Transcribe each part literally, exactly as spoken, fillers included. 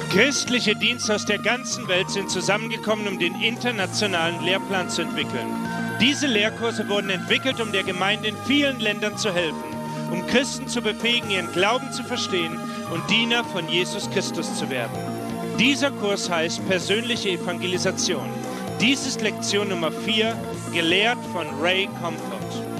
Christliche Dienste aus der ganzen Welt sind zusammengekommen, um den internationalen Lehrplan zu entwickeln. Diese Lehrkurse wurden entwickelt, um der Gemeinde in vielen Ländern zu helfen, um Christen zu befähigen, ihren Glauben zu verstehen und Diener von Jesus Christus zu werden. Dieser Kurs heißt persönliche Evangelisation. Dies ist Lektion Nummer vier, gelehrt von Ray Comfort.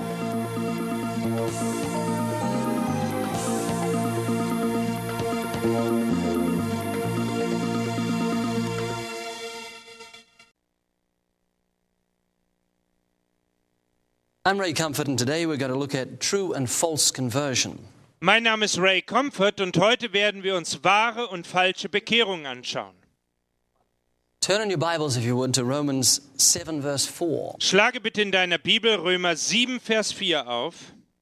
I'm Ray Comfort, and today we're going to look at true and false conversion. Mein Name ist Ray Comfort und heute werden wir uns wahre und falsche Bekehrung anschauen. Turn in your Bibles, if you would, to Romans seven, verse four. Schlage bitte in deiner Bibel Römer sieben, Vers vier auf.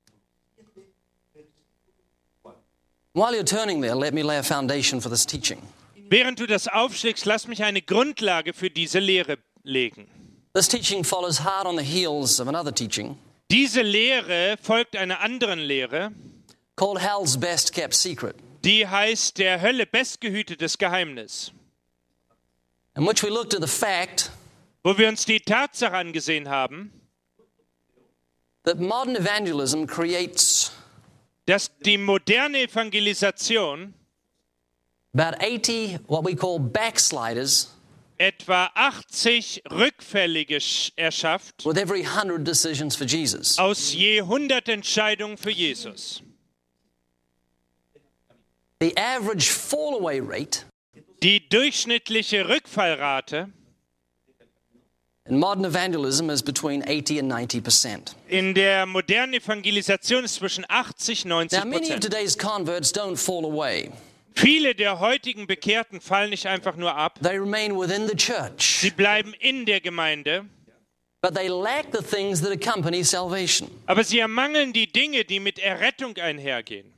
While you're turning there, let me lay a foundation for this teaching. Während du das aufschlägst, lass mich eine Grundlage für diese Lehre legen. This teaching follows hard on the heels of another teaching Diese Lehre folgt einer anderen Lehre, called Hell's Best Kept Secret, die heißt der Hölle bestgehütetes Geheimnis, in which we looked at the fact wo wir uns die Tatsache angesehen haben, that modern evangelism creates dass die moderne Evangelisation about eighty what we call backsliders etwa achtzig Rückfällige erschafft with every hundred decisions for Jesus. aus je hundert Entscheidungen für Jesus. The average fall-away rate Die durchschnittliche Rückfallrate in modern evangelism is between eighty and ninety percent. in der modernen Evangelisation ist zwischen achtzig und neunzig Now, many of Prozent. today's converts don't fall away. Viele der heutigen Bekehrten fallen nicht einfach nur ab. They remain within the church, Sie bleiben in der Gemeinde, but they lack the things that accompany salvation. aber sie ermangeln die Dinge, die mit Errettung einhergehen.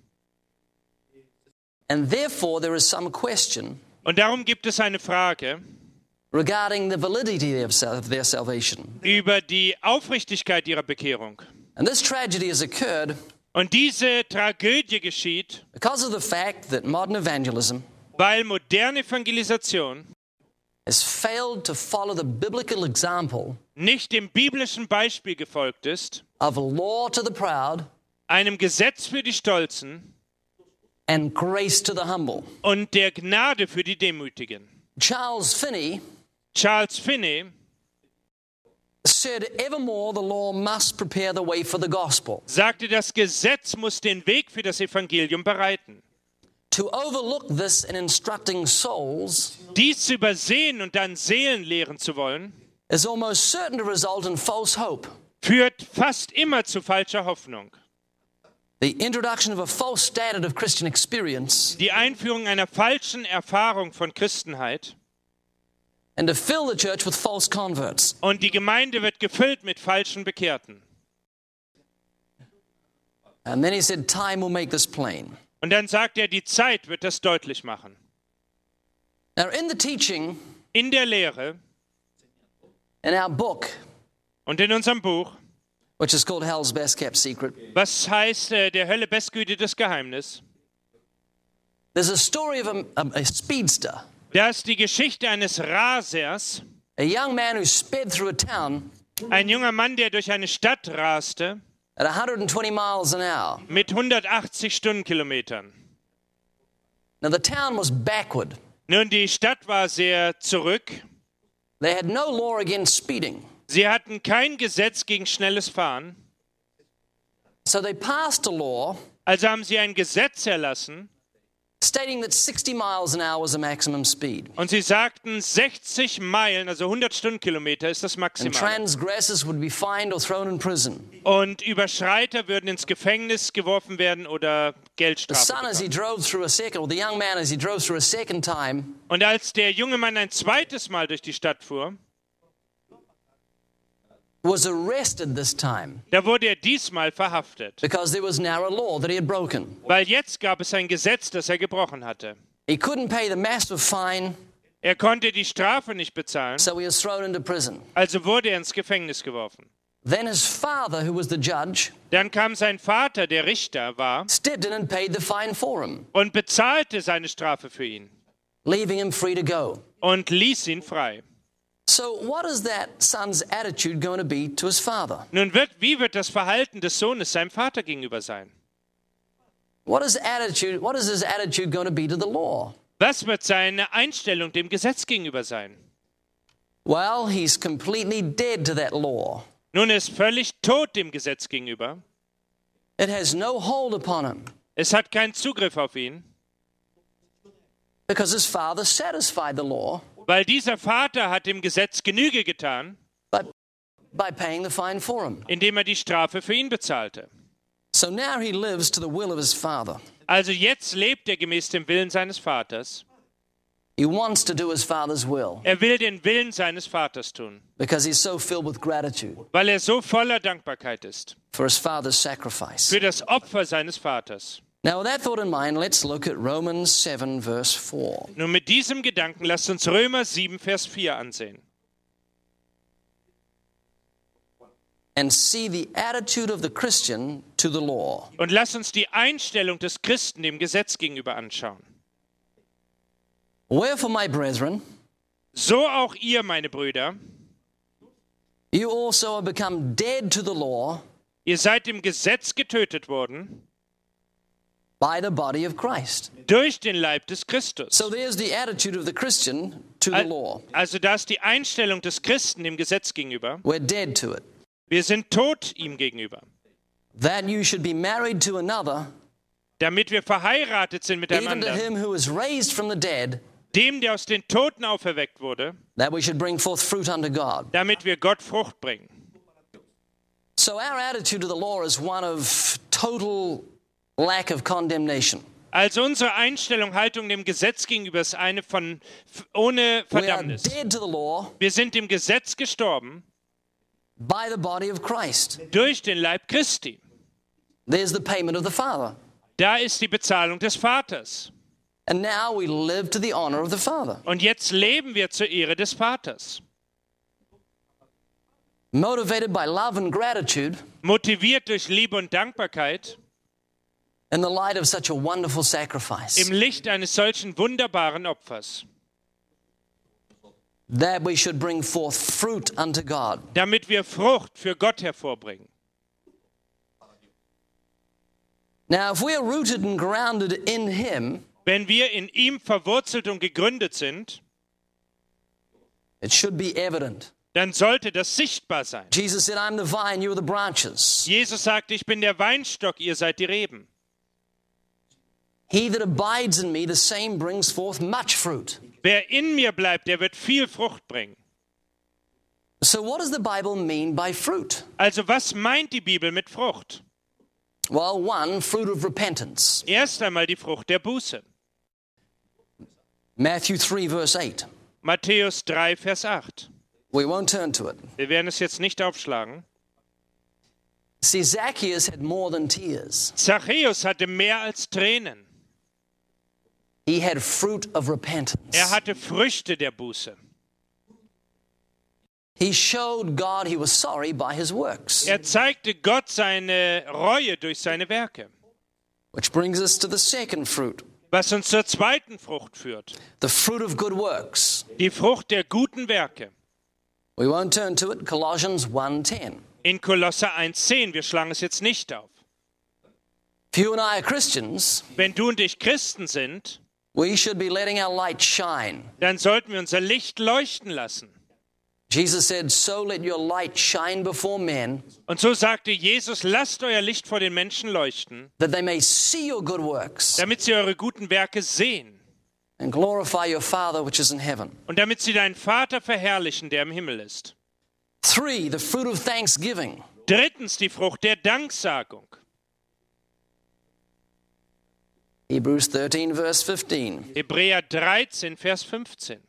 And therefore, there is some question Und darum gibt es eine Frage regarding the validity of sal- of their salvation. über die Aufrichtigkeit ihrer Bekehrung. And this tragedy has occurred Und diese Tragödie geschieht, because of the fact that modern evangelism weil moderne Evangelisation has failed to follow the biblical example nicht dem biblischen Beispiel gefolgt ist, of law to the proud einem Gesetz für die Stolzen and grace to the humble. und der Gnade für die Demütigen. Charles Finney Charles Finney said, evermore the law must prepare the way for the gospel. sagte, das Gesetz muss den Weg für das Evangelium bereiten. To overlook this in instructing souls Dies zu übersehen und dann Seelen lehren zu wollen, is almost certain to result in false hope. führt fast immer zu falscher Hoffnung. The introduction of a false standard of Christian experience Die Einführung einer falschen Erfahrung von Christenheit and to fill the church with false converts. und die Gemeinde wird gefüllt mit falschen Bekehrten. And then he said, time will make this plain. Und dann sagt er, die Zeit wird das deutlich machen. Now, in the teaching, In der Lehre in our book, und in unserem Buch, which is called Hell's Best Kept Secret, was heißt äh, der Hölle bestgehütetes Geheimnis, there's a story of a, a, a speedster, da ist die Geschichte eines Rasers, a young man who sped through a town ein junger Mann, der durch eine Stadt raste at one hundred twenty miles an hour. mit hundertachtzig Stundenkilometern. Now, the town was backward. Nun, die Stadt war sehr zurück. They had no law against speeding. Sie hatten kein Gesetz gegen schnelles Fahren. So they passed a law Also haben sie ein Gesetz erlassen stating that sixty miles an hour was the maximum speed. und sie sagten, sechzig Meilen, also hundert Stundenkilometer ist das And Maximal. transgressors would be fined or thrown in prison. Und Überschreiter würden ins Gefängnis geworfen werden oder The Geldstrafe son, as he bekommen. drove through a second, or the young man, as he drove through a second time, Und als der junge Mann ein zweites Mal durch die Stadt fuhr, was arrested this time da wurde er diesmal verhaftet. because there was now a law that he had broken. Weil jetzt gab es ein Gesetz, das er gebrochen hatte. He couldn't pay the massive fine, Er konnte die Strafe nicht bezahlen, so he was thrown into prison. also wurde er ins Gefängnis geworfen. Then his father, who was the judge, Dann kam sein Vater, der Richter war, stepped in and paid the fine for him. und bezahlte seine Strafe für ihn. leaving him free to go. und ließ ihn frei. So what is that son's attitude going to be to his father? Nun, wird, wie wird das Verhalten des Sohnes seinem Vater gegenüber sein? What is attitude? What is his attitude going to be to the law? Was wird seine Einstellung dem Gesetz gegenüber sein? Well, he's completely dead to that law. Nun, er ist völlig tot dem Gesetz gegenüber. It has no hold upon him Es hat keinen Zugriff auf ihn, because his father satisfied the law weil dieser Vater hat dem Gesetz Genüge getan, by, by paying the fine for him. indem er die Strafe für ihn bezahlte. So now he lives to the will of his father. Also jetzt lebt er gemäß dem Willen seines Vaters. He wants to do his father's will Er will den Willen seines Vaters tun, because he's so filled with gratitude weil er so voller Dankbarkeit ist for his father's sacrifice. für das Opfer seines Vaters. Now, with that thought in mind, let's look at Romans seven, verse four. Nun, mit diesem Gedanken lasst uns Römer sieben, Vers vier ansehen. And see the attitude of the Christian to the law. Und lasst uns die Einstellung des Christen dem Gesetz gegenüber anschauen. Wherefore, my brethren, So auch ihr, meine Brüder, you also are become dead to the law ihr seid dem Gesetz getötet worden by the body of Christ. durch den Leib des Christus. So there's the attitude of the Christian to the Al- law. Also da ist die Einstellung des Christen dem Gesetz gegenüber. We're dead to it. Wir sind tot ihm gegenüber. That you should be married to another, Damit wir verheiratet sind even to miteinander, him who is raised from the dead, dem, der aus den Toten auferweckt wurde, that we should bring forth fruit unto God. damit wir Gott Frucht bringen. So our attitude to the law is one of total lack of condemnation. Also unsere Einstellung, Haltung dem Gesetz gegenüber ist eine von f- ohne We are Verdammnis. dead to the law Wir sind dem Gesetz gestorben by the body of Christ. durch den Leib Christi. There's the payment of the Father. Da ist die Bezahlung des Vaters. And now we live to the honor of the Father. Und jetzt leben wir zur Ehre des Vaters. Motivated by love and gratitude Motiviert durch Liebe und Dankbarkeit in the light of such a wonderful sacrifice. im Licht eines solchen wunderbaren Opfers, That we should bring forth fruit unto God. damit wir Frucht für Gott hervorbringen. Now, if we are rooted and grounded in Him, Wenn wir in ihm verwurzelt und gegründet sind, it should be evident. dann sollte das sichtbar sein. Jesus said, I'm the vine, you are the branches. Jesus sagt, ich bin der Weinstock, ihr seid die Reben. He that abides in me, the same brings forth much fruit. Wer in mir bleibt, der wird viel Frucht bringen. So what does the Bible mean by fruit? Also was meint die Bibel mit Frucht? Well, one, fruit of repentance. Erst einmal die Frucht der Buße. Matthew three, verse eight. Matthäus drei, Vers acht. We won't turn to it. Wir werden es jetzt nicht aufschlagen. See, Zacchaeus had more than tears. Zachäus hatte mehr als Tränen. He had fruit of repentance. Er hatte Früchte der Buße. He showed God he was sorry by his works. Er zeigte Gott seine Reue durch seine Werke. Which brings us to the second fruit, Was uns zur zweiten Frucht führt. the fruit of good works. Die Frucht der guten Werke. We won't turn to it. Colossians one ten. In Kolosser eins zehn, wir schlagen es jetzt nicht auf. If you and I are Christians, Wenn du und ich Christen sind, we should be letting our light shine. dann sollten wir unser Licht leuchten lassen. Jesus said, so let your light shine before men, Und so sagte Jesus, lasst euer Licht vor den Menschen leuchten, that they may see your good works damit sie eure guten Werke sehen and glorify your Father which is in heaven. und damit sie deinen Vater verherrlichen, der im Himmel ist. Three, the fruit of thanksgiving. Drittens die Frucht der Danksagung. Hebrews thirteen, verse fifteen. Hebräer dreizehn, Vers fünfzehn.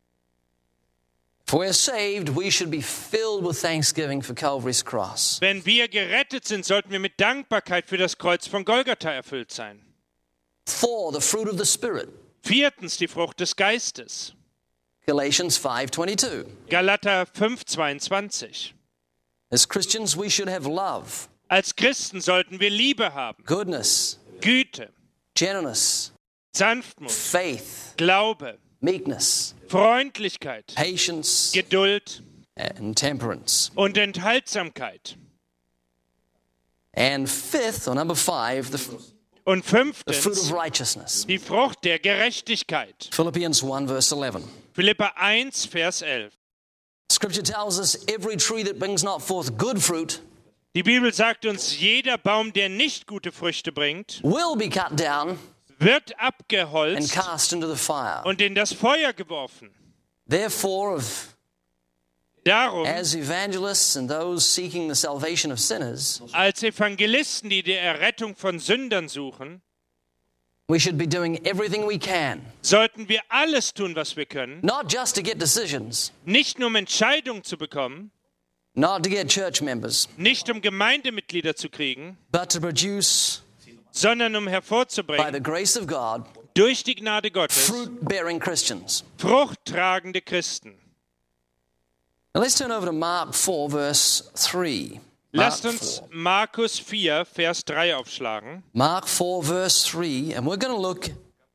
If we're saved, we should be filled with thanksgiving for Calvary's cross. Wenn wir gerettet sind, sollten wir mit Dankbarkeit für das Kreuz von Golgatha erfüllt sein. Four, the fruit of the Spirit. Viertens die Frucht des Geistes. Galatians five twenty-two. Galater fünf, zweiundzwanzig. As Christians, we should have love, Als Christen sollten wir Liebe haben, goodness, Güte, gentleness, Sanftmut, faith, Glaube, meekness, Freundlichkeit, patience, Geduld and temperance. und Enthaltsamkeit. And fifth, or number five, the, Und the fruit fünftens, of righteousness. die Frucht der Gerechtigkeit. Philippians one, verse eleven. Philipper eins, Vers elf. Scripture tells us every tree that brings not forth good fruit Die Bibel sagt uns, jeder Baum, der nicht gute Früchte bringt, will be cut down wird and abgeholzt cast into the fire. und in das Feuer geworfen. Therefore, of Darum, as evangelists and those seeking the salvation of sinners, als Evangelisten, die die Errettung von Sündern suchen, we should be doing everything we can, sollten wir alles tun, was wir können, not just to get decisions, nicht nur um Entscheidungen zu bekommen, not to get church members, nicht um Gemeindemitglieder zu kriegen, but to produce, sondern um by hervorzubringen, the grace of God, durch die Gnade Gottes, fruit-bearing Christians. fruchttragende Christen. Now let's turn over to Mark four, verse three. Mark Lasst uns four. Markus vier, Vers drei aufschlagen. Mark four, verse three, and we're going to look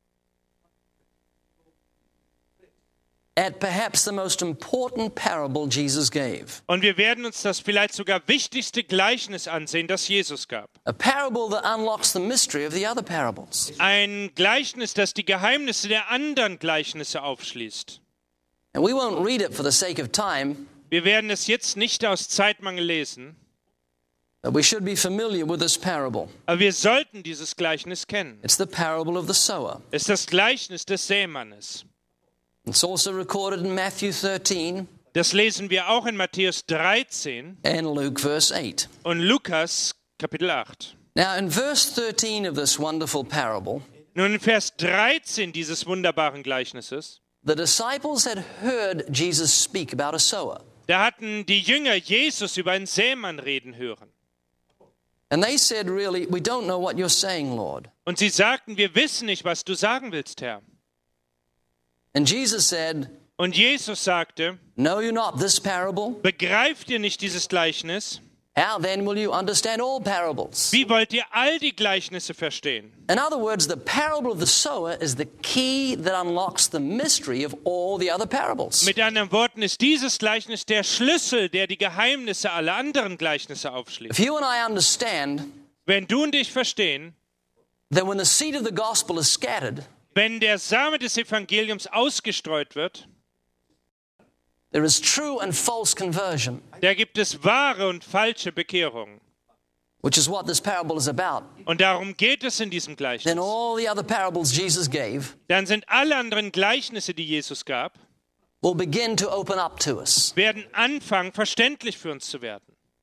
at perhaps the most important parable Jesus gave. Und wir werden uns das vielleicht sogar wichtigste Gleichnis ansehen, das Jesus gab. A parable that unlocks the mystery of the other parables. Ein Gleichnis, das die Geheimnisse der anderen Gleichnisse aufschließt. And we won't read it for the sake of time, Wir werden es jetzt nicht aus Zeitmangel lesen, but we should be familiar with this parable. aber wir sollten dieses Gleichnis kennen. It's the parable of the sower. Es ist das Gleichnis des Sämannes. It's also recorded in Matthew thirteen Das lesen wir auch in Matthäus dreizehn and Luke verse eight. und Lukas Kapitel acht. Now in verse thirteen of this wonderful parable, Nun in Vers dreizehn dieses wunderbaren Gleichnisses, the disciples had heard Jesus speak about a sower. da hatten die Jünger Jesus über einen Sämann reden hören. And they said, really, we don't know what you're saying, Lord. Und sie sagten, wir wissen nicht, was du sagen willst, Herr. And Jesus said, Und Jesus sagte, know you not this parable? begreift ihr nicht dieses Gleichnis? How then will you understand all parables? Wie wollt ihr all die Gleichnisse verstehen? In other words, the parable of the sower is the key that unlocks the mystery of all the other parables. Mit anderen Worten ist dieses Gleichnis der Schlüssel, der die Geheimnisse aller anderen Gleichnisse If aufschließt. you and I understand Wenn du und ich verstehen, that when the seed of the gospel is scattered, wenn der Same des Evangeliums ausgestreut wird, there is true and false conversion, da gibt es wahre und falsche Bekehrung. which is what this parable is about. Und darum geht es in diesem Gleichnis. Then all the other parables Jesus gave Dann sind alle anderen Gleichnisse, die Jesus gab, will begin to open up to us. werden anfangen, verständlich für uns zu werden.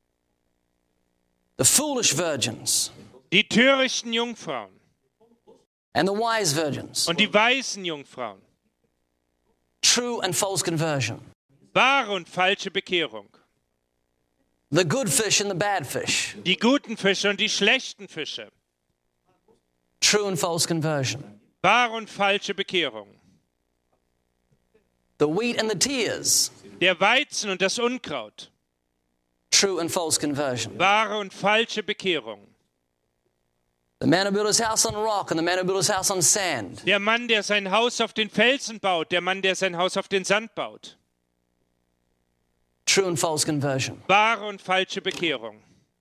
The foolish virgins Die törichten Jungfrauen and the wise virgins, und die weisen Jungfrauen. true and false conversion. Wahre und falsche Bekehrung. The good fish and the bad fish, Die guten Fische und die schlechten Fische. true and false conversion. Wahre und falsche Bekehrung. The wheat and the tears, Der Weizen und das Unkraut. true and false conversion. Wahre und falsche Bekehrung. The man who built his house on rock and the man who built his house on sand. Der Mann, der sein Haus auf den Felsen baut, der Mann, der sein Haus auf den Sand baut. True and false conversion. Wahre und falsche Bekehrung.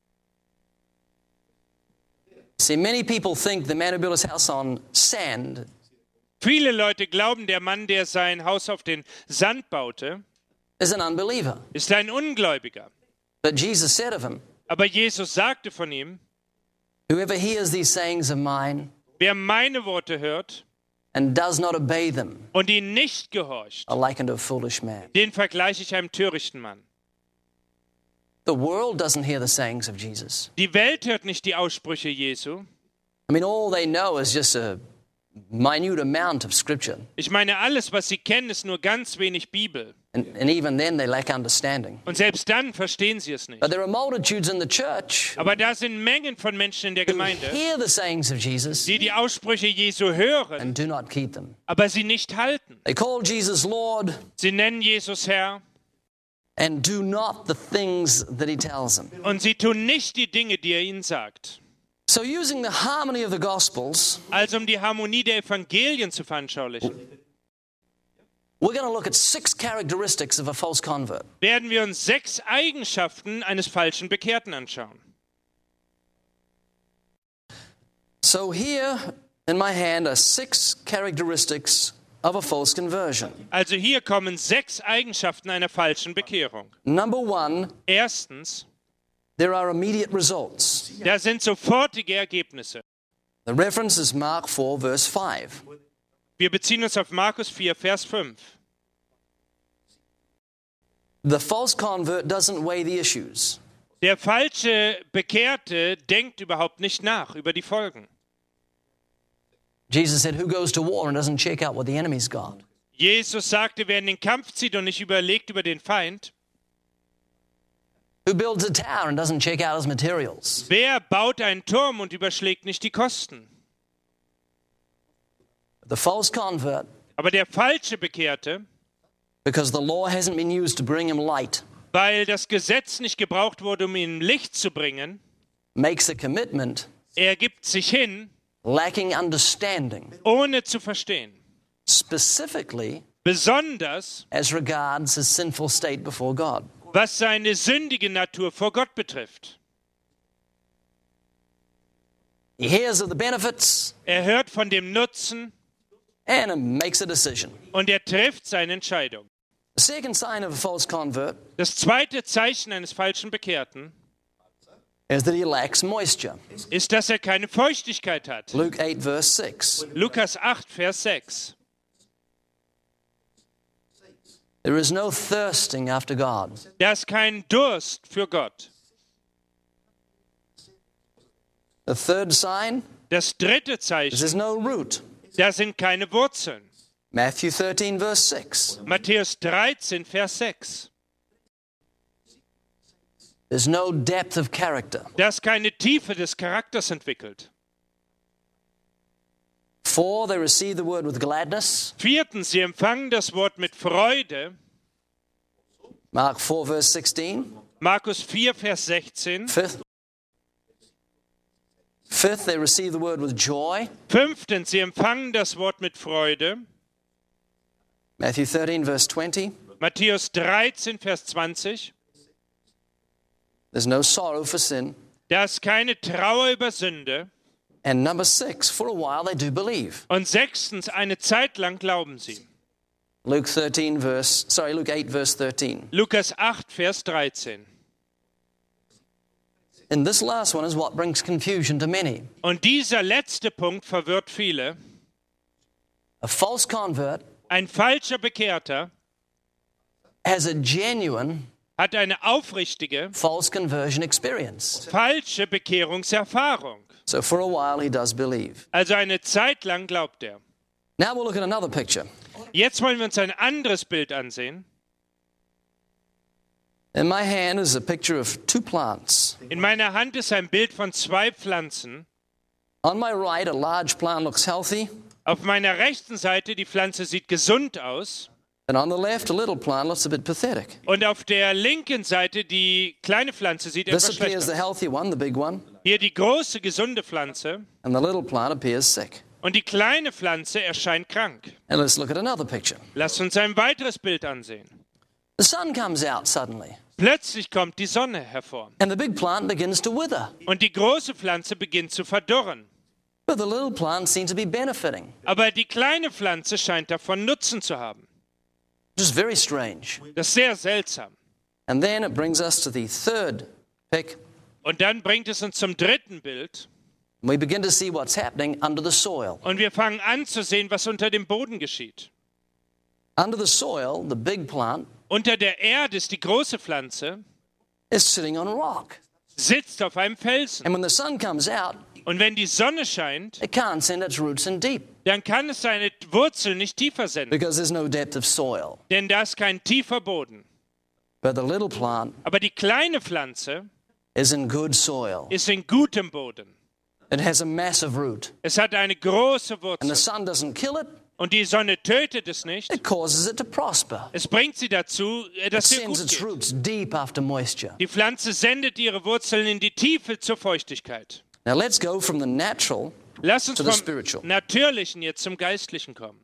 See, many people think the man who built his house on sand Viele Leute glauben, der Mann, der sein Haus auf den Sand baute, is an unbeliever. ist ein Ungläubiger. But Jesus said of him, Aber Jesus sagte von ihm, whoever hears these sayings of mine wer meine Worte hört and does not obey them und ihn nicht gehorcht, are likened to a foolish man. den vergleiche ich einem törichten Mann. The world doesn't hear the sayings of Jesus. Die Welt hört nicht die Aussprüche Jesu. I mean, all they know is just a minute amount of scripture. Ich meine, alles, was sie kennen, ist nur ganz wenig Bibel. And, and even then, they lack understanding. Und selbst dann verstehen sie es nicht. But there are multitudes in the church Aber da sind Mengen von Menschen in der who Gemeinde, hear the sayings of Jesus die die Aussprüche Jesu hören, and do not keep them. aber sie nicht halten. They call Jesus Lord Sie nennen Jesus Herr and do not the things that he tells them. und sie tun nicht die Dinge, die er ihnen sagt. So using the harmony of the Gospels, Also um die Harmonie der Evangelien zu veranschaulichen, we're going to look at six characteristics of a false convert. werden wir uns sechs Eigenschaften eines falschen Bekehrten anschauen. So here in my hand are six characteristics of a false conversion. Also hier kommen sechs Eigenschaften einer falschen Bekehrung. Number one, Erstens, there are immediate results. da sind sofortige Ergebnisse. The reference is Mark four, verse five. Wir beziehen uns auf Markus vier, Vers fünf. The false convert doesn't weigh the issues. Der falsche Bekehrte denkt überhaupt nicht nach über die Folgen. Jesus said, who goes to war and doesn't check out what the enemy's got? Jesus sagte, wer in den Kampf zieht und nicht überlegt über den Feind, Who builds a tower and doesn't check out his materials? wer baut einen Turm und überschlägt nicht die Kosten? The false convert, Aber der falsche Bekehrte, because the law hasn't been used to bring him light, weil das Gesetz nicht gebraucht wurde, um ihm Licht zu bringen, makes a commitment er gibt sich hin, lacking understanding, ohne zu verstehen. specifically Besonders, as regards his sinful state before God. was seine sündige Natur vor Gott betrifft. He hears of the benefits Er hört von dem Nutzen and makes a decision. und er trifft seine Entscheidung. The second sign of a false convert Das zweite Zeichen eines falschen Bekehrten is that he lacks moisture. ist, dass er keine Feuchtigkeit hat. Luke eight, verse six. Lukas acht, Vers sechs. There is no thirsting after God. Da ist kein Durst für Gott. The third sign Das dritte is Zeichen, there's no root. da sind keine Wurzeln. Matthew thirteen, verse six. Matthäus dreizehn, Vers sechs. There's no depth of character. Da ist keine Tiefe des Charakters entwickelt. Four, they receive the word with gladness. Viertens, sie empfangen das Wort mit Freude. Mark four, verse sixteen. Markus vier, Vers sechzehn. Fifth, Fifth, they receive the word with joy. Fünftens, sie empfangen das Wort mit Freude. Matthew thirteen, verse twenty. Matthäus dreizehn, Vers zwanzig. There's no sorrow for sin. Da ist keine Trauer über Sünde. And number six, for a while they do believe. Und sechstens, eine Zeit lang glauben sie. Luke thirteen, verse, sorry, Luke eight, verse thirteen. Lukas acht, Vers dreizehn. And this last one is what brings confusion to many. Und dieser letzte Punkt verwirrt viele. A false convert Ein falscher Bekehrter has a genuine hat eine aufrichtige, false conversion experience. falsche Bekehrungserfahrung. So for a while he does believe. Also eine Zeit lang glaubt er. Now we'll look at another picture. Jetzt wollen wir uns ein anderes Bild ansehen. In my hand is a picture of two plants. In meiner Hand ist ein Bild von zwei Pflanzen. On my right, a large plant looks healthy, Auf meiner rechten Seite, die Pflanze sieht gesund aus. and on the left, a little plant looks a bit pathetic. Und auf der linken Seite, die kleine Pflanze sieht This etwas appears schlecht the aus. healthy one, the big one, Hier die große, gesunde Pflanze. and the little plant appears sick. Und die kleine Pflanze erscheint krank. And let's look at another picture. Lasst uns ein weiteres Bild ansehen. The sun comes out suddenly, Plötzlich kommt die Sonne hervor. and the big plant begins to wither. Und die große Pflanze beginnt zu verdorren. But the little plant seems to be benefiting. Aber die kleine Pflanze scheint davon Nutzen zu haben. Just very strange. Das ist sehr seltsam. And then it brings us to the third pick. Und dann bringt es uns zum dritten Bild. We begin to see what's happening under the soil. Und wir fangen an zu sehen, was unter dem Boden geschieht. Under the soil, the big plant Unter der Erde ist die große Pflanze, is sitting on a rock. sitzt auf einem Felsen. And when the sun comes out, Und wenn die Sonne scheint, it can't send its roots in deep dann kann es seine Wurzeln nicht tiefer senden. because there's no depth of soil. Denn da ist kein tiefer Boden. But the little plant Aber die kleine Pflanze is in good soil. ist in gutem Boden. It has a massive root. Es hat eine große And the Wurzel. sun doesn't kill it, Und die Sonne tötet es nicht. it causes it to prosper. Es bringt sie dazu, äh, It dass es ihr sends gut its geht. roots deep after moisture. Die Pflanze sendet ihre Wurzeln in die Tiefe zur Feuchtigkeit. Now let's go from the natural Lass uns to the vom spiritual. Natürlichen jetzt zum Geistlichen kommen.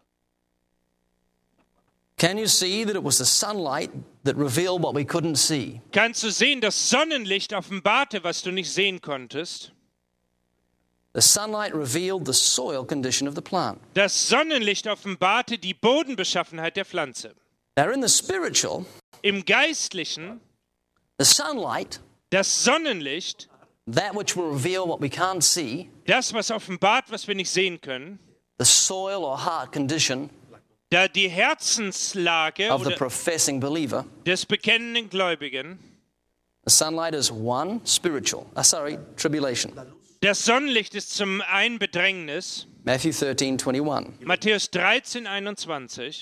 Can you see that it was the sunlight that revealed what we couldn't see? Kannst du sehen, das Sonnenlicht offenbarte, was du nicht sehen konntest? The sunlight revealed the soil condition of the plant. Das Sonnenlicht offenbarte die Bodenbeschaffenheit der Pflanze. Now in the spiritual, Im Geistlichen, the sunlight, das Sonnenlicht, that which will reveal what we can't see, das, was offenbart, was wir nicht sehen können, the soil or heart condition da die Herzenslage of the oder professing believer, des bekennenden Gläubigen, the sunlight is one, spiritual. Uh, sorry, tribulation. das Sonnenlicht ist zum einen Bedrängnis, Matthew thirteen twenty-one. Matthäus dreizehn einundzwanzig.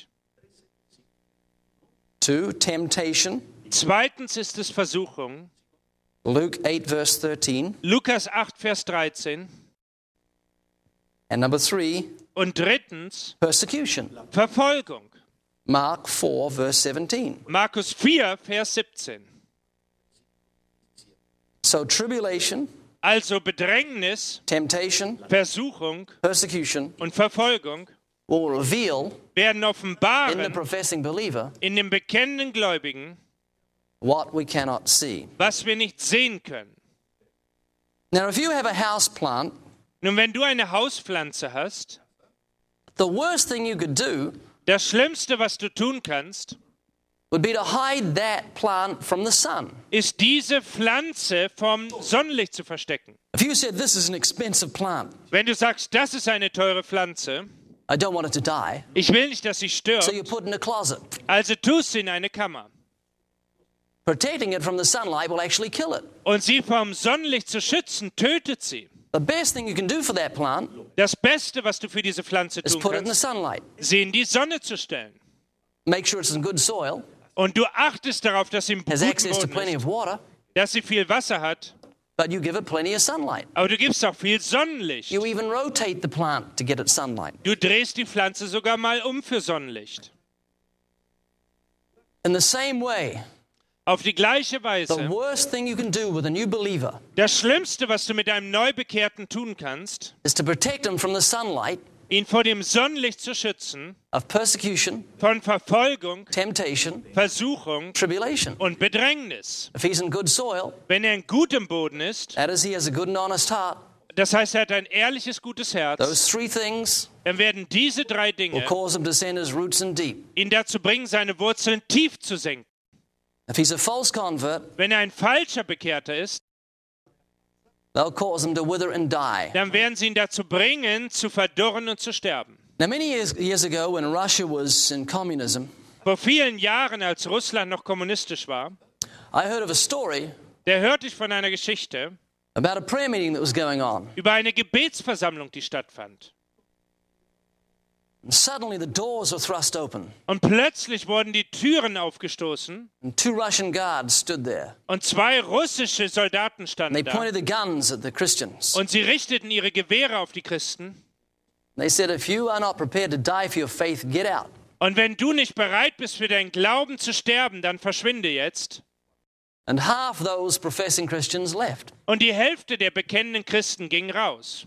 Two, temptation. Zweitens ist es Versuchung, Luke eight verse thirteen. Lukas acht, Vers dreizehn. And number three, Und drittens persecution. Verfolgung, Mark four verse seventeen. Markus vier, Vers siebzehn. So tribulation, Also Bedrängnis, temptation, Versuchung persecution und Verfolgung will reveal werden in the offenbaren professing believer in dem bekennenden Gläubigen, what we cannot see. was wir nicht sehen können. Now, if you have a house plant, Nun, wenn du eine Hauspflanze hast, the worst thing you could do das Schlimmste, was du tun kannst, would be to hide that plant from the sun. ist diese Pflanze vom Sonnenlicht zu verstecken. If you said, this is an expensive plant, Wenn du sagst, das ist eine teure Pflanze, I don't want it to die, ich will nicht, dass sie stirbt, so you put it in a closet. also tust sie in eine Kammer. Protecting it from the sunlight will actually kill it. Und sie vom Sonnenlicht zu schützen, tötet sie. The best thing you can do for that plant Das Beste, was du für diese Pflanze is tun put it in the kannst, sunlight. sie in die Sonne zu stellen. Make sure it's in good soil, Und du achtest darauf, dass sie im has guten access to Boden plenty ist, of water, dass sie viel Wasser hat, but you give it plenty of sunlight. aber du gibst auch viel Sonnenlicht. You even rotate the plant to get it sunlight. Du drehst die Pflanze sogar mal um für Sonnenlicht. In the same way, Auf die gleiche the Weise, worst thing you can do with a new believer das Schlimmste, was du mit einem Neubekehrten tun kannst, is to protect him from the sunlight ihn vor dem Sonnenlicht zu schützen, of persecution, von Verfolgung, temptation, Versuchung tribulation. und Bedrängnis. If he's in good soil, Wenn er in gutem Boden ist, that is, he has a good and honest heart, das heißt, er hat ein ehrliches, gutes Herz, those three things dann werden diese drei will Dinge cause him to send his roots in deep. ihn dazu bringen, seine Wurzeln tief zu senken. If he's a false convert, Wenn er ein falscher Bekehrter ist, they'll cause him to wither and die. dann werden sie ihn dazu bringen, zu verdorren und zu sterben. Now, many years, years ago, when Russia was in communism, Vor vielen Jahren, als Russland noch kommunistisch war, I heard of a story da hörte ich von einer Geschichte about a prayer meeting that was going on. über eine Gebetsversammlung, die stattfand. And suddenly the doors were thrust open, Und plötzlich wurden die Türen aufgestoßen and two Russian guards stood there. und zwei russische Soldaten And they standen da. pointed the guns at the Christians. Und sie richteten ihre Gewehre auf die Christen. They said, if you are not prepared to die for your faith, get out. Und wenn du nicht bereit bist, für deinen Glauben zu sterben, dann verschwinde jetzt. And half those professing Christians left, Und die Hälfte der bekennenden Christen ging raus.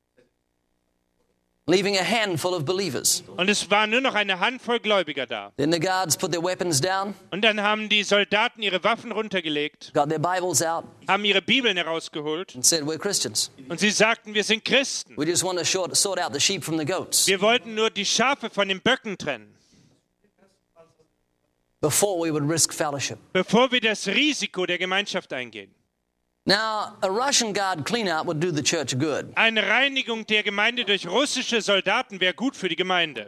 leaving a handful of believers. Und es war nur noch eine Handvoll Gläubiger da. Then the guards put their weapons down, Und dann haben die Soldaten ihre Waffen runtergelegt, got their Bibles out, haben ihre Bibeln herausgeholt and said, we're Christians. und sie sagten, wir sind Christen. We just want to short, sort out the sheep from the goats Wir wollten nur die Schafe von den Böcken trennen, before we would risk fellowship. bevor wir das Risiko der Gemeinschaft eingehen. Now, a Russian guard clean-out would do the church good. Eine Reinigung der Gemeinde durch russische Soldaten wäre gut für die Gemeinde.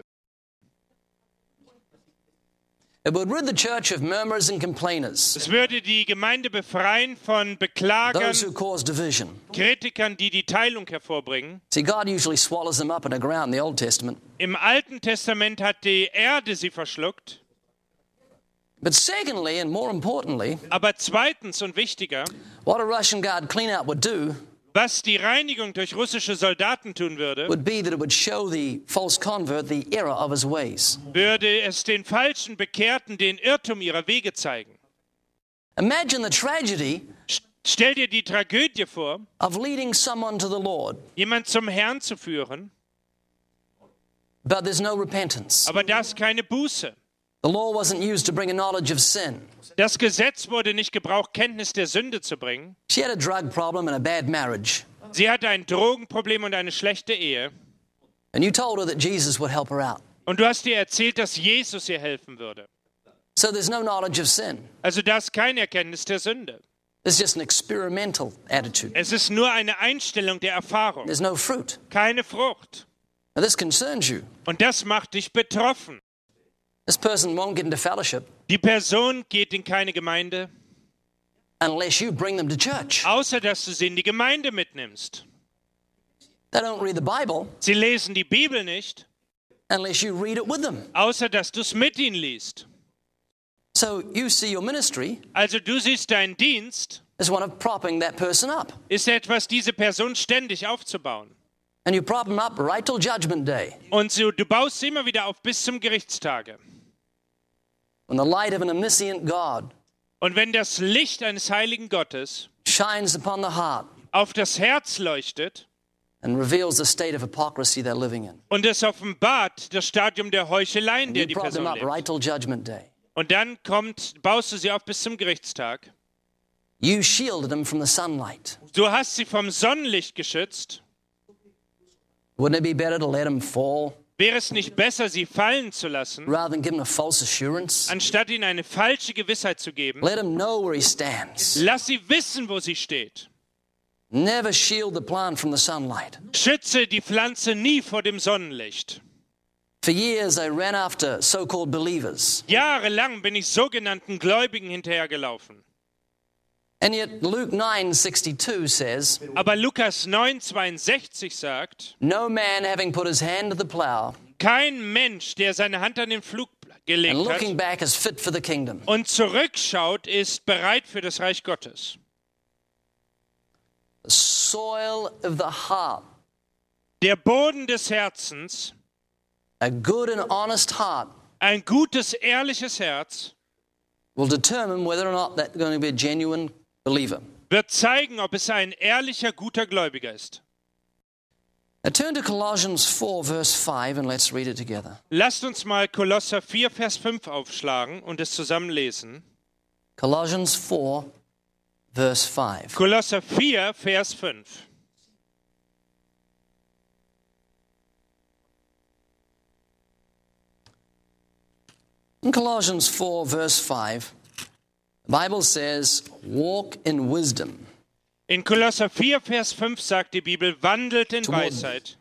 It would rid the church of murmurers and complainers, Es würde die Gemeinde befreien von Beklagern, those who cause division. Kritikern, die die Teilung hervorbringen. See, God usually swallows them up in the ground in the Old Testament. Im Alten Testament hat die Erde sie verschluckt. But secondly, and more importantly, Aber zweitens und wichtiger, what a Russian guard clean-out would do was die Reinigung durch russische Soldaten tun würde, would be that it would show the false convert the error of his ways. würde es den falschen Bekehrten den Irrtum ihrer Wege zeigen. Imagine the tragedy Stell dir die Tragödie vor, of leading someone to the Lord, jemand zum Herrn zu führen, but there's no repentance. aber da ist keine Buße. The law wasn't used to bring a knowledge of sin. Das Gesetz wurde nicht gebraucht, Kenntnis der Sünde zu bringen. She had a drug problem and a bad marriage. Sie hatte ein Drogenproblem und eine schlechte Ehe. And you told her that Jesus would help her out. Und du hast ihr erzählt, dass Jesus ihr helfen würde. So there's no knowledge of sin. Also da ist keine Erkenntnis der Sünde. It's just an experimental attitude. Es ist nur eine Einstellung der Erfahrung, There's no fruit. keine Frucht. Now this concerns you. Und das macht dich betroffen. This person won't get into fellowship Die Person geht in keine Gemeinde, unless you bring them to church. außer dass du sie in die Gemeinde mitnimmst. They don't read the Bible Sie lesen die Bibel nicht, unless you read it with them. außer dass du es mit ihnen liest. So you see your ministry Also du siehst, dein Dienst as one of propping that person up. ist etwas, diese Person ständig aufzubauen. And you prop them up right till Judgment Day. Und so, du baust sie immer wieder auf bis zum Gerichtstage. When the light of an omniscient God Und wenn das Licht eines heiligen Gottes shines upon the heart auf das Herz leuchtet and reveals the state of hypocrisy they're living in, und es offenbart das Stadium der Heuchelei, in and der you die prop them Person up lebt. right till Judgment Day, Und dann kommt, baust du sie auf bis zum Gerichtstag. you shielded them from the sunlight. Du hast sie vom Sonnenlicht geschützt. Wouldn't it be better to let them fall Wäre es nicht besser, sie fallen zu lassen, rather than give them a false assurance? anstatt ihnen eine falsche Gewissheit zu geben? Let him know where he stands. Lass sie wissen, wo sie steht. Never shield the plant from the sunlight. Schütze die Pflanze nie vor dem Sonnenlicht. For years, I ran after so-called believers. Jahrelang bin ich sogenannten Gläubigen hinterhergelaufen. And yet Luke nine sixty-two says, Aber Lukas neun zweiundsechzig sagt, no man having put his hand to the plow kein Mensch, der seine Hand an den Flug and gelegt looking hat back is fit for the kingdom. und zurückschaut, ist bereit für das Reich Gottes. The soil of the heart, Der Boden des Herzens, a good and honest heart, ein gutes, ehrliches Herz, will determine whether or not that's going to be a genuine believer. wird zeigen, ob es ein ehrlicher, guter Gläubiger ist. Now turn to Colossians four, verse five, and let's read it together. Lasst uns mal Kolosser vier, Vers fünf aufschlagen und es zusammen lesen. Colossians four, verse five. Kolosser vier, Vers fünf. In Colossians four, verse five, the Bible says, walk in wisdom. In Kolosser vier, Vers fünf sagt die Bibel, wandelt in Toward- Weisheit.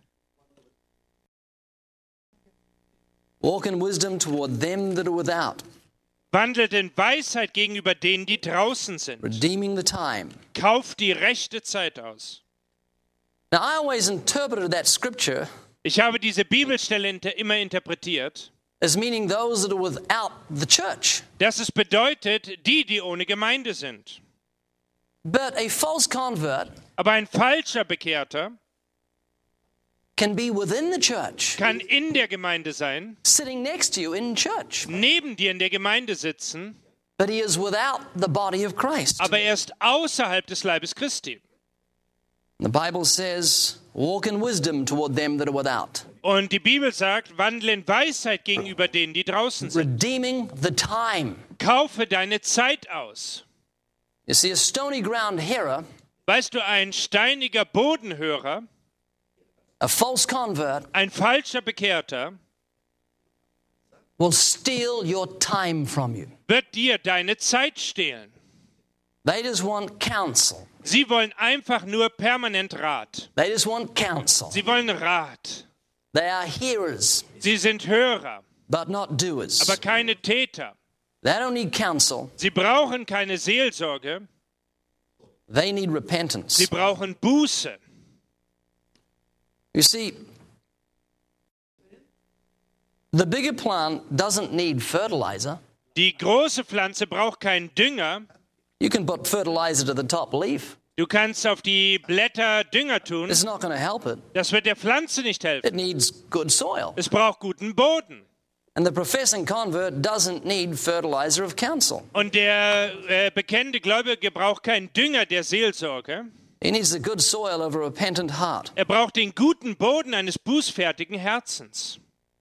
Walk in wisdom toward them that are without, Wandelt in Weisheit gegenüber denen, die draußen sind. redeeming the time. Kauft die rechte Zeit aus. Now, I always interpreted that scripture Ich habe diese Bibelstelle inter immer interpretiert, as meaning those that are without the church. dass es bedeutet, die, die ohne Gemeinde sind. But a false convert Aber ein falscher Bekehrter can be within the church, kann in der Gemeinde sein, sitting next to you in church, neben dir in der Gemeinde sitzen, but he is without the body of Christ. aber er ist außerhalb des Leibes Christi. The Bible says, walk in wisdom toward them that are without, Und die Bibel sagt, wandle in Weisheit gegenüber denen, die draußen sind. redeeming the time. Kaufe deine Zeit aus. You see, a stony ground hearer, Weißt du, ein steiniger Bodenhörer, a false convert, ein falscher Bekehrter, will steal your time from you. wird dir deine Zeit stehlen. They just want counsel. Sie wollen einfach nur permanent Rat. They just want counsel. Sie wollen Rat. They are hearers, Sie sind Hörer, but not doers. aber keine Täter. They don't need counsel. Sie brauchen keine Seelsorge, They need repentance. sie brauchen Buße. You see, the bigger plant doesn't need fertilizer. Die große Pflanze braucht keinen Dünger. You can put fertilizer to the top leaf. Du kannst auf die Blätter Dünger tun. It's not going to help it. Das wird der Pflanze nicht helfen. It needs good soil. Es braucht guten Boden. And the professing convert doesn't need fertilizer of counsel. Und der äh, bekennende Gläubige braucht keinen Dünger der Seelsorge. He needs the good soil of a repentant heart. Er braucht den guten Boden eines bußfertigen Herzens.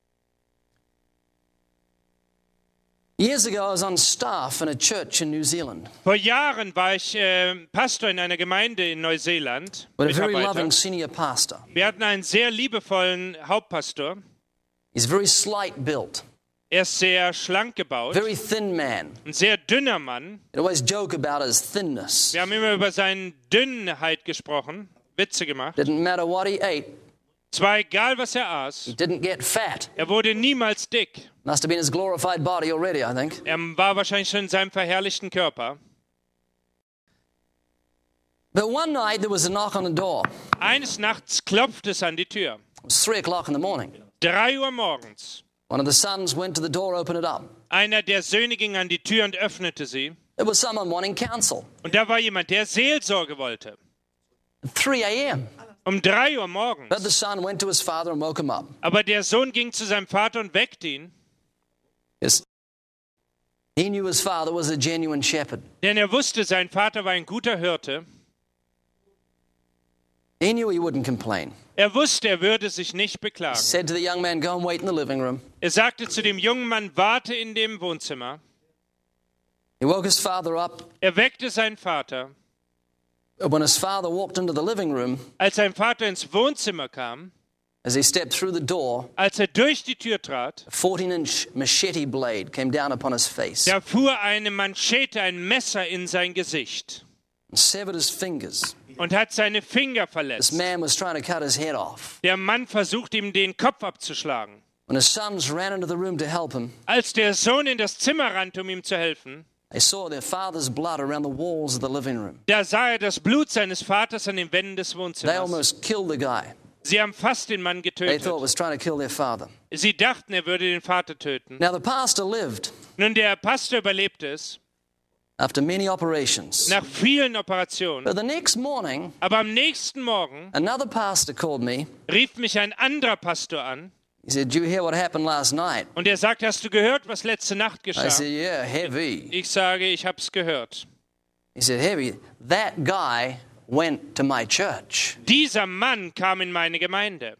Years ago, I was on staff in a church in New Zealand. Vor Jahren war ich äh, Pastor in einer Gemeinde in Neuseeland. With a very Mitarbeiter. loving senior pastor. Wir hatten einen sehr liebevollen Hauptpastor. He's very slight built, Er ist sehr schlank gebaut, very thin man. ein sehr dünner Mann. He'd always joke about his thinness. Wir haben immer über seine Dünnheit gesprochen, Witze gemacht. Didn't matter what he ate, Zwar egal, was er he aß, didn't get fat. er wurde niemals dick. Must have been his glorified body already, I think. Er war wahrscheinlich schon in seinem verherrlichten Körper. But one night there was a knock on the door. Eines Nachts klopfte es an die Tür. It was three o'clock in the morning. Drei Uhr morgens. One of the sons went to the door, opened it up. Einer der Söhne ging an die Tür und öffnete sie. It was someone wanting counsel. Und da war jemand, der Seelsorge wollte. At three a.m. Um drei Uhr But morgens. the son went to his father and woke him up. Aber der Sohn ging zu seinem Vater und weckte ihn. Yes. He knew his father was a genuine shepherd. Denn er wusste, sein Vater war ein guter Hirte. He knew he wouldn't complain. Er wusste, er würde sich nicht He beklagen. said to the young man, go and wait in the living room. Er sagte zu dem jungen Mann, warte in dem Wohnzimmer. He woke his father up. Er weckte seinen Vater. When his father walked into the living room, Als sein Vater ins Wohnzimmer kam, as he stepped through the door, als er durch die Tür trat, a fourteen-inch machete blade came down upon his face da fuhr eine Manschete, ein Messer in sein Gesicht and severed his fingers. und hat seine Finger This verletzt. man was trying to cut his head off. Der Mann versucht ihm den Kopf abzuschlagen. When his sons ran into the room to help him, Als der Sohn in das Zimmer rannte, um ihm zu helfen, they saw their father's blood around the walls of the living room. da sah er das Blut seines Vaters an den Wänden des They Wohnzimmers. almost killed the guy. Sie haben fast den Mann They getötet. thought was trying to kill their father. Sie dachten, er würde den Vater töten. Now the pastor lived Nun, der Pastor überlebte es after many operations. nach vielen Operationen. But the next morning, Aber am nächsten Morgen another pastor called me. rief mich ein anderer Pastor an He said, "Did you hear what happened last night?" und er sagte, hast du gehört, was letzte Nacht I geschah? said, "Yeah, heavy." Ich sage, ich habe es gehört. He said, "Heavy. That guy went to my church." Dieser Mann kam in meine Gemeinde.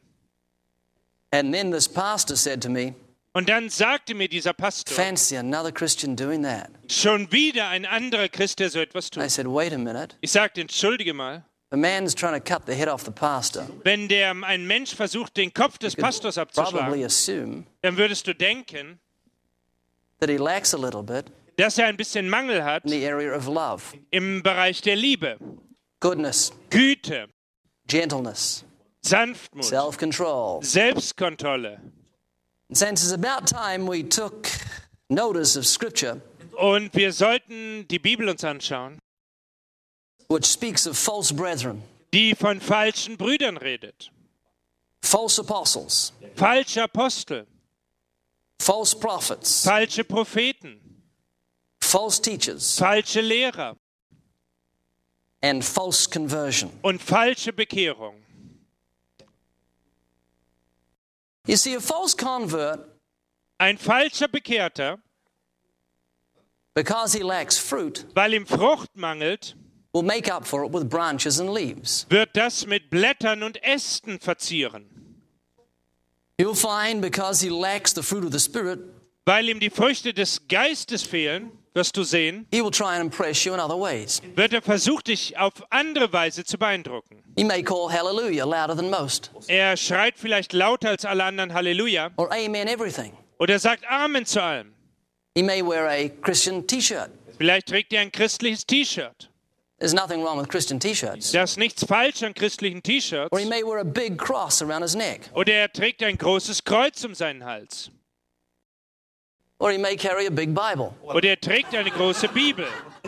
And then this pastor said to me, Und dann sagte mir dieser Pastor, "Fancy another Christian doing that." schon wieder ein anderer Christ, der so etwas I tut. said, "Wait a minute. Ich sagte, entschuldige mal, The man's trying to cut the head off the pastor. wenn der, ein Mensch versucht, den Kopf des Pastors Probably abzuschlagen, assume dann würdest du denken, that he lacks a little bit dass er ein bisschen Mangel hat in the area of love, im Bereich der Liebe, goodness, Güte, gentleness, Sanftmut, self-control. Selbstkontrolle. And since it's about time we took notice of Scripture, Und wir sollten die Bibel uns anschauen, which speaks of false brethren, die von falschen Brüdern redet. false apostles, Falsche Apostel, false prophets, falsche Propheten, false teachers, falsche Lehrer and false conversion. und falsche Bekehrung. You see, a false convert, Ein falscher Bekehrter, because he lacks fruit, weil ihm Frucht mangelt, will make up for it with branches and leaves. wird das mit Blättern und Ästen verzieren. You'll find because he lacks the fruit of the Spirit, Weil ihm die Früchte des Geistes fehlen, wirst du sehen, he will try and impress you in other ways. wird er versucht, dich auf andere Weise zu beeindrucken. He may call hallelujah louder than most, Er schreit vielleicht lauter als alle anderen Halleluja or amen everything. oder sagt Amen zu allem. He may wear a Christian t-shirt. Vielleicht trägt er ein christliches T-Shirt. There's nothing wrong with Christian t-shirts. Da ist nichts falsch an christlichen T-Shirts. Or he may wear a big cross around his neck. Oder er trägt ein großes Kreuz um seinen Hals. Or he may carry a big Bible. Oder er trägt eine große Bibel.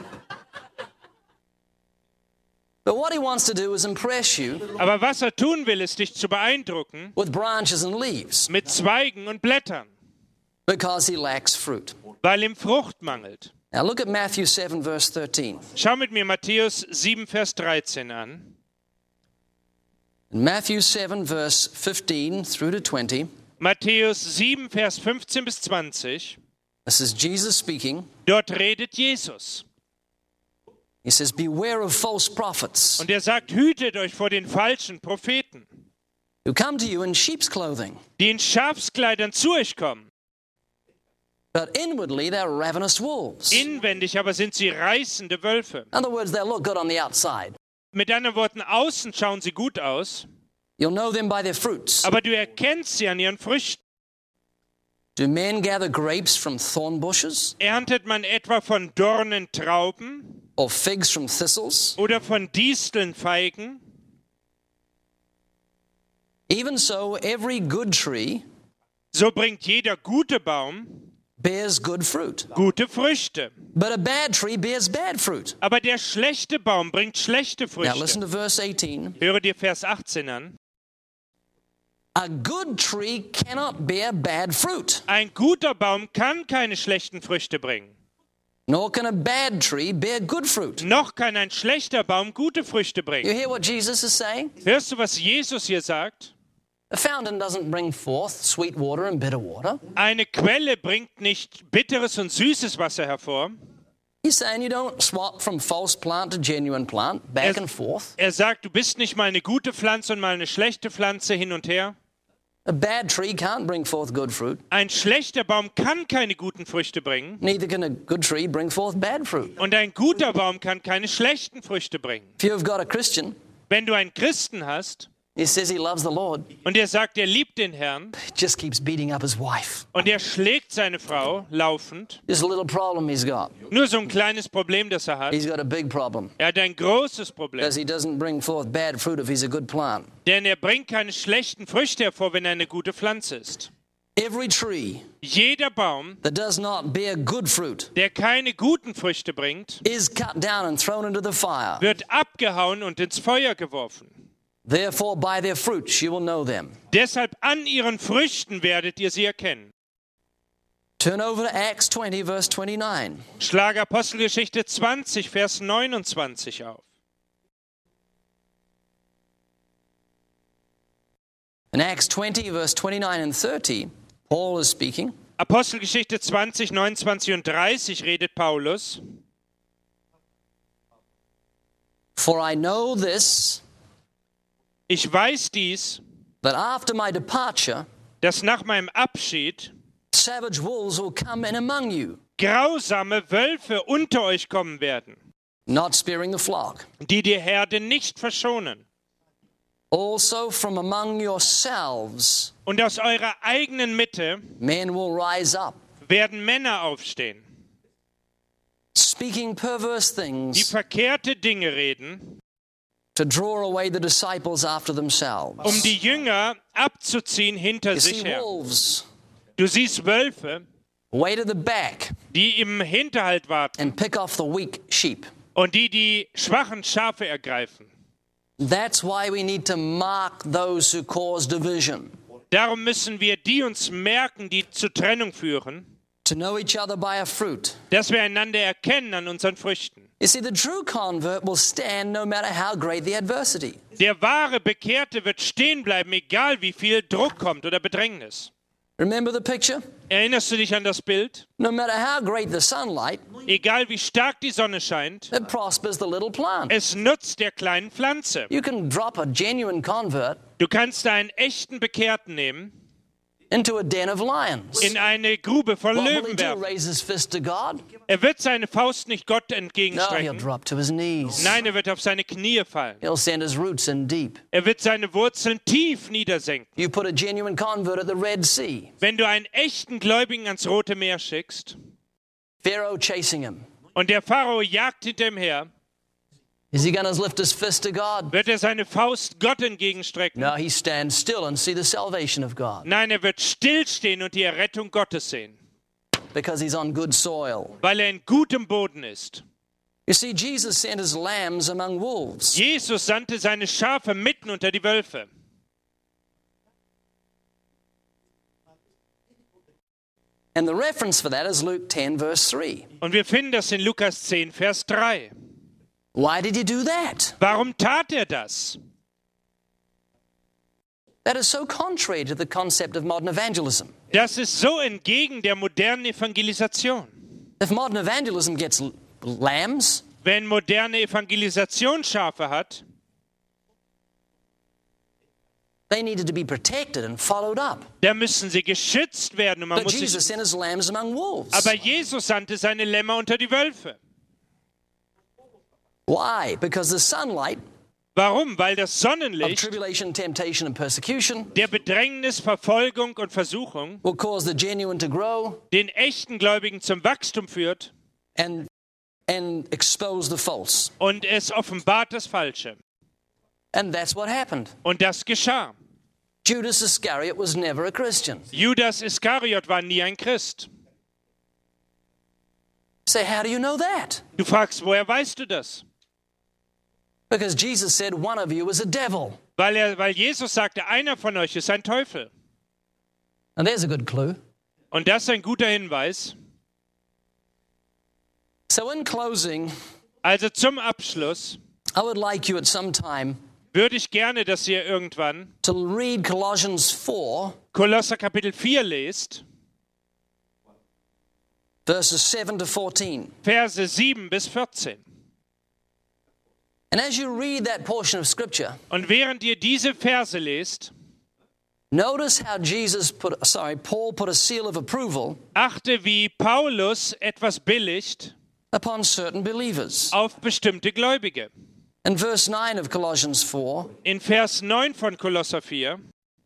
But what he wants to do is impress you Aber was er tun will, ist dich zu beeindrucken with branches and leaves mit Zweigen und Blättern, because he lacks fruit. weil ihm Frucht mangelt. Now look at Matthew seven, verse thirteen. Schau mit mir Matthäus sieben, Vers dreizehn an. In Matthew seven, verse fifteen through to twenty, Matthäus sieben, Vers fünfzehn bis zwanzig. This is Jesus speaking. Dort redet Jesus. He says, beware of false prophets Und er sagt, hütet euch vor den falschen Propheten, who come to you in sheep's clothing, die in Schafskleidern zu euch kommen. but inwardly they're ravenous wolves. In Inwendig aber sind sie reißende Wölfe. other words, they'll look good on the outside. Mit anderen Worten, außen schauen sie gut aus, You'll know them by their fruits. aber du erkennst sie an ihren Früchten. Do men gather grapes from thorn bushes, Erntet man etwa von Dornen Trauben or figs from thistles? oder von Disteln Feigen? Even so, every good tree So bringt jeder gute Baum bears good fruit, gute Früchte. but a bad tree bears bad fruit. Aber der schlechte Baum bringt schlechte Now listen Früchte. to verse eighteen. Höre dir Vers achtzehn an. A good tree cannot bear bad fruit, Ein guter Baum kann keine schlechten Früchte bringen. nor can a bad tree bear good fruit. Noch kann ein schlechter Baum gute Früchte You bringen. hear what Jesus is saying? Hörst du, was Jesus hier sagt? A fountain doesn't bring forth sweet water and bitter water. Eine Quelle bringt nicht bitteres und süßes Wasser hervor. He's saying you don't swap from false plant to genuine plant, back Er, and forth. er sagt, du bist nicht mal eine gute Pflanze und mal eine schlechte Pflanze hin und her. A bad tree can't bring forth good fruit. Ein schlechter Baum kann keine guten Früchte bringen. Neither can a good tree bring forth bad fruit. Und ein guter Baum kann keine schlechten Früchte bringen. If you've got a Christian, Wenn du einen Christen hast he says he loves the Lord, und er sagt, er liebt den Herrn he just keeps beating up his wife. und er schlägt seine Frau laufend, Just a little problem he's got. nur so ein kleines Problem, das er hat. He's got a big problem Er hat ein großes Problem, because he doesn't bring forth bad fruit if he's a good plant. denn er bringt keine schlechten Früchte hervor, wenn er eine gute Pflanze ist. Every tree Jeder Baum, that does not bear good fruit der keine guten Früchte bringt, is cut down and thrown into the fire. wird abgehauen und ins Feuer geworfen. Therefore, by their fruits you will know them. Deshalb an ihren Früchten werdet ihr sie erkennen. Turn over to Acts twenty, verse twenty-nine. Schlag Apostelgeschichte zwanzig, Vers neunundzwanzig auf. In Acts twenty, verse twenty-nine and thirty, Paul is speaking. Apostelgeschichte zwanzig, neunundzwanzig und dreißig redet Paulus. For I know this, Ich weiß dies, that after my departure, dass nach meinem Abschied savage wolves will come in among you, grausame Wölfe unter euch kommen werden, not sparing the flock. die die Herde nicht verschonen. Also from among yourselves, Und aus eurer eigenen Mitte men will rise up, werden Männer aufstehen, speaking perverse die things verkehrte Dinge reden, to draw away the disciples after themselves. um die Jünger abzuziehen hinter You see, sich her. wolves Du siehst Wölfe, wait at the back die im Hinterhalt warten and pick off the weak sheep. und die die schwachen Schafe ergreifen. That's why we need to mark those who cause division, Darum müssen wir die uns merken, die zur Trennung führen, to know each other by a fruit. dass wir einander erkennen an unseren Früchten. You see, the true convert will stand no matter how great the adversity. Der wahre Bekehrte wird stehen bleiben, egal wie viel Druck kommt oder Bedrängnis. Remember the picture? Erinnerst du dich an das Bild? No matter how great the sunlight, Egal wie stark die Sonne scheint, it prospers the little plant. es nutzt der kleinen Pflanze. You can drop a genuine convert Du kannst einen echten Bekehrten nehmen, into a den of lions. in eine Grube voll What will he Löwen do? werfen. Raise his fist to God? Er wird seine Faust nicht Gott No, he'll entgegenstrecken. drop to his knees. Nein, er wird auf seine Knie fallen. He'll send his roots in deep. Er wird seine Wurzeln tief niedersenken. You put a genuine convert at the Red Sea, Wenn du einen echten Gläubigen ans Rote Meer schickst Pharaoh chasing him. und der Pharao jagt hinter ihm her, Is he going to lift his fist to God? wird er seine Faust Gott entgegenstrecken. No, he stands still and see the salvation of God Nein, er wird stillstehen und die Errettung Gottes sehen, because he's on good soil. weil er in gutem Boden ist. You see, Jesus sent his lambs among wolves. Jesus sandte seine Schafe mitten unter die Wölfe. And the reference for that is Luke ten, verse three. Und wir finden das in Lukas zehn, Vers drei. Why did he do that? Warum tat er das? That is so contrary to the concept of modern evangelism. Das ist so entgegen der modernen Evangelisation. If modern evangelism gets l- lambs, Wenn moderne Evangelisation Schafe hat, they needed to be protected and followed up. dann müssen sie geschützt werden. Und man But muss Jesus sich, sent his lambs among wolves. aber Jesus sandte seine Lämmer unter die Wölfe. Why? Because the sunlight Warum? Weil das of Sonnenlicht tribulation, temptation, and persecution der Bedrängnis, Verfolgung und Versuchung will cause the genuine to grow den echten Gläubigen zum Wachstum führt and, and expose the false. und es offenbart das Falsche. And that's what happened. Und das geschah. Judas Iscariot was never a Christian. Judas Iskariot war nie ein Christ. Say, how do you know that? Du fragst, woher weißt du das? Because Jesus said one of you is a devil. Weil, er, weil Jesus sagte, einer von euch ist ein Teufel. And there's a good clue. Und das ist ein guter Hinweis. So in closing, Also zum Abschluss I would like you at some time würde ich gerne, dass ihr irgendwann to read Colossians four, Kolosser Kapitel vier lest, verses seven to fourteen. Verse sieben bis vierzehn. And as you read that portion of Scripture, Und während ihr diese Verse lest, notice how Jesus put, sorry, Paul put a seal of approval achte, wie Paulus etwas billigt upon certain believers. auf bestimmte Gläubige. In verse nine of Colossians four, In Vers neun von Kolosser vier,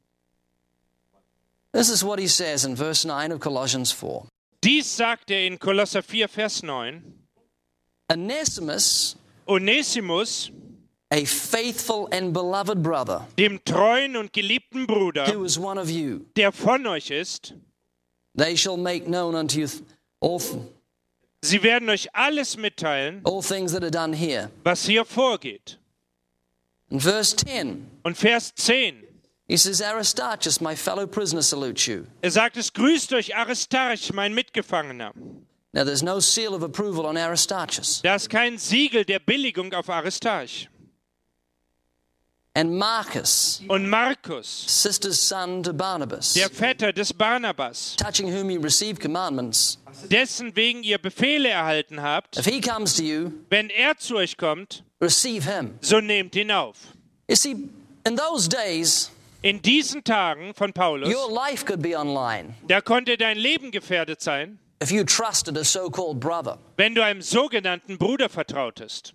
this is what he says in verse nine of Colossians four. dies sagt er in Kolosser vier, Vers neun, Onesimus, Onesimus, a faithful and beloved brother, dem treuen und geliebten Bruder, who is one of you, der von euch ist, they shall make known unto you th- all, th- sie werden euch alles mitteilen, all things that are done here. was hier vorgeht. In verse ten, Und Vers zehn, he says, Aristarchus, my fellow prisoner, salutes you. er sagt, es grüßt euch Aristarch, mein Mitgefangener. Now, there's no seal of approval on Aristarchus. Da ist kein Siegel der Billigung auf Aristarch. And Marcus, Und Markus, sister's son to Barnabas, der Vetter des Barnabas, touching whom you received commandments. dessen wegen ihr Befehle erhalten habt, If he comes to you, wenn er zu euch kommt, receive him. so nehmt ihn auf. You see, in those days, In diesen Tagen von Paulus, your life could be online da konnte dein Leben gefährdet sein, if you trusted a so-called brother. wenn du einem sogenannten Bruder vertrautest.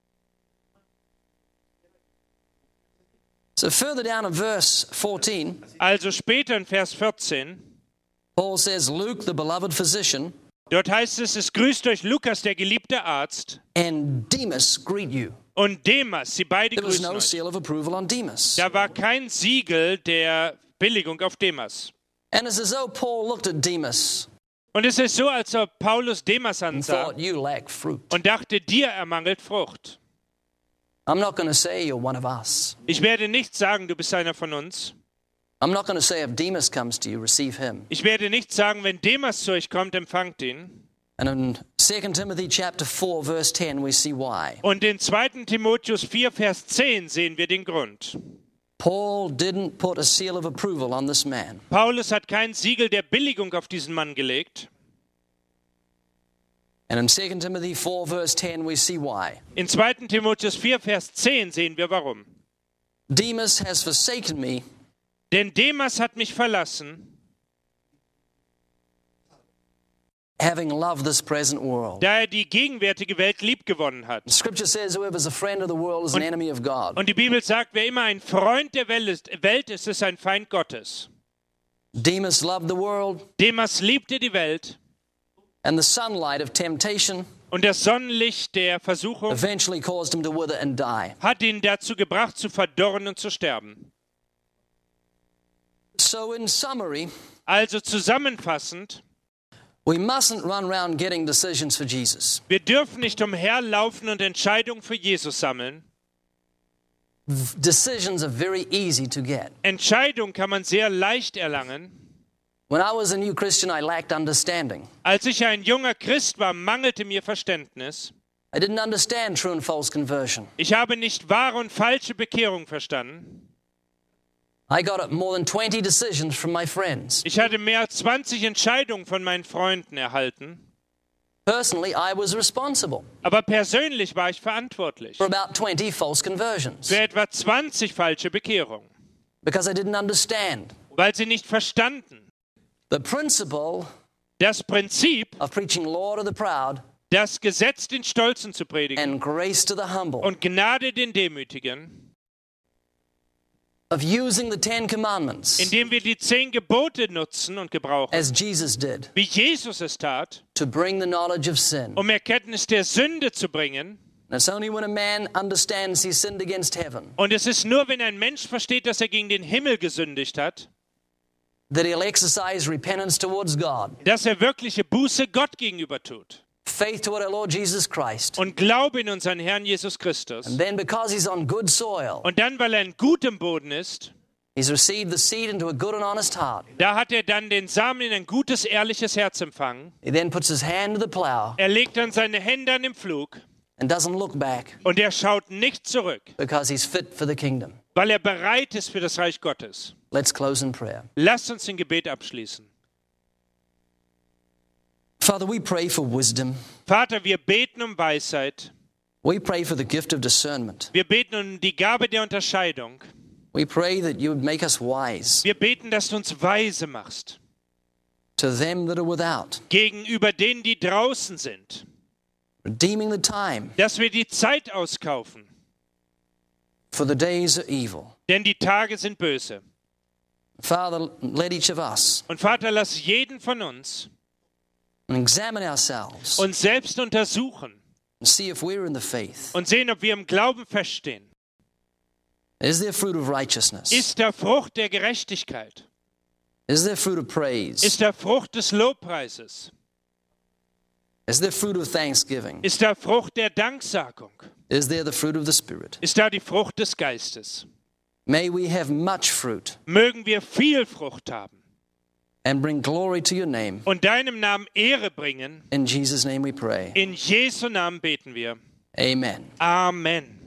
So further down in verse fourteen, Also später in Vers vierzehn, Paul says, Luke, the beloved physician, dort heißt es, es grüßt euch Lukas, der geliebte Arzt, and Demas greet you. und Demas, sie beide There was grüßen no euch. seal of approval on Demas. Da war kein Siegel der Billigung auf Demas. And it's as though Paul looked at Demas Und es ist so, als ob Paulus Demas and ansah thought, you lack fruit. und dachte, dir ermangelt Frucht. I'm not going to say you're one of us. Ich werde nicht sagen, du bist einer von uns. I'm not going to say if Demas comes to you, receive him. Ich werde nicht sagen, wenn Demas zu euch kommt, empfangt ihn. And in Second Timothy chapter four, verse ten, we see why. Und in zweiten Timotheus vier, Vers zehn sehen wir den Grund. Paul didn't put a seal of approval on this man. Paulus hat kein Siegel der Billigung auf diesen Mann gelegt. And in Second Timothy four, verse ten, we see why. In zweiten Timotheus vier, Vers zehn sehen wir warum. Demas has forsaken me, Denn Demas hat mich verlassen, having loved this present world. da er die gegenwärtige Welt liebgewonnen hat. Scripture says whoever is a friend of the world is an enemy of God. Und die Bibel sagt, wer immer ein Freund der Welt ist, Welt ist, ist ein Feind Gottes. Demas loved the world, Demas liebte die Welt and the sunlight of temptation und das Sonnenlicht der Versuchung eventually caused him to wither and die. hat ihn dazu gebracht, zu verdorren und zu sterben. So in summary, Also zusammenfassend, we mustn't run around getting decisions for Jesus. wir dürfen nicht umherlaufen und Entscheidungen für Jesus sammeln. Decisions are very easy to get. Entscheidungen kann man sehr leicht erlangen. When I was a new Christian, I lacked understanding. Als ich ein junger Christ war, mangelte mir Verständnis. I didn't understand true and false conversion. Ich habe nicht wahre und falsche Bekehrung verstanden. I got more than twenty decisions from my friends. Ich hatte mehr als zwanzig Entscheidungen von meinen Freunden erhalten. Personally, I was responsible Aber persönlich war ich verantwortlich for about twenty false conversions für etwa zwanzig falsche Bekehrungen, because I didn't understand weil sie nicht verstanden. the principle Das Prinzip, of preaching law to the proud das Gesetz den Stolzen zu predigen and grace to the humble, und Gnade den Demütigen, of using the Ten Commandments indem wir die zehn Gebote nutzen und gebrauchen, as Jesus did wie Jesus es tat, to bring the knowledge of sin. um Erkenntnis der Sünde zu bringen. And it's only when a man understands he sinned against heaven Und es ist nur, wenn ein Mensch versteht, dass er gegen den Himmel gesündigt hat, that he'll exercise repentance towards God, dass er wirkliche Buße Gott gegenüber tut faith toward our Lord Jesus Christ. und Glaube in unseren Herrn Jesus Christus. And then because he's on good soil, Und dann, weil er in gutem Boden ist, he's received the seed into a good and honest heart. da hat er dann den Samen in ein gutes, ehrliches Herz empfangen. He then puts his hand to the plow Er legt dann seine Hände an den Pflug and doesn't look back und er schaut nicht zurück, because he's fit for the kingdom. weil er bereit ist für das Reich Gottes. Let's close in prayer. Lasst uns den Gebet abschließen. Father, we pray for wisdom. Vater, wir beten um Weisheit. We pray for the gift of discernment. Wir beten um die Gabe der Unterscheidung. We pray that you would make us wise Wir beten, dass du uns weise machst to them that are without, gegenüber denen, die draußen sind. redeeming the time, Dass wir die Zeit auskaufen, for the days are evil. denn die Tage sind böse. Father, let each of us Und Vater, lass jeden von uns examine ourselves uns selbst untersuchen and see if we're in the faith. und sehen, ob wir im Glauben feststehen. Is there fruit of righteousness? Ist da Frucht der Gerechtigkeit? Is there fruit of praise? Ist da Frucht des Lobpreises? Is there fruit of thanksgiving? Ist da Frucht der Danksagung? Is there the fruit of the Spirit? Ist da die Frucht des Geistes? May we have much fruit Mögen wir viel Frucht haben and bring glory to your name. und deinem Namen Ehre bringen. In Jesus' name we pray. In Jesu Namen beten wir. Amen. Amen.